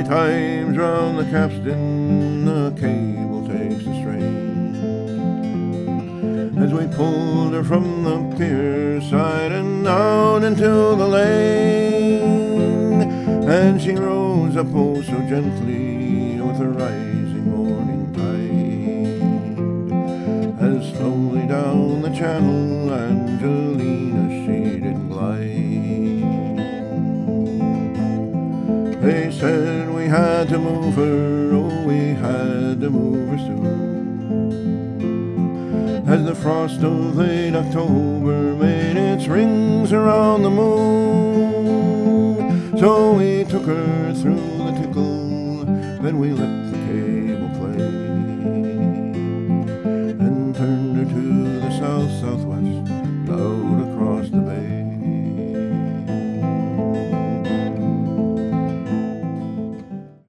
times round the capstan, the cable takes the strain. As we pulled her from the pier side and down into the lane, and she rose up oh so gently with the rising morning tide, as slowly down the channel Angelina she did glide. They said we had to move her, oh we had to move her soon, as the frost of late October made its rings around the moon. So we took her through the tickle, then we let the cable play, and turned her to the south-southwest, out across the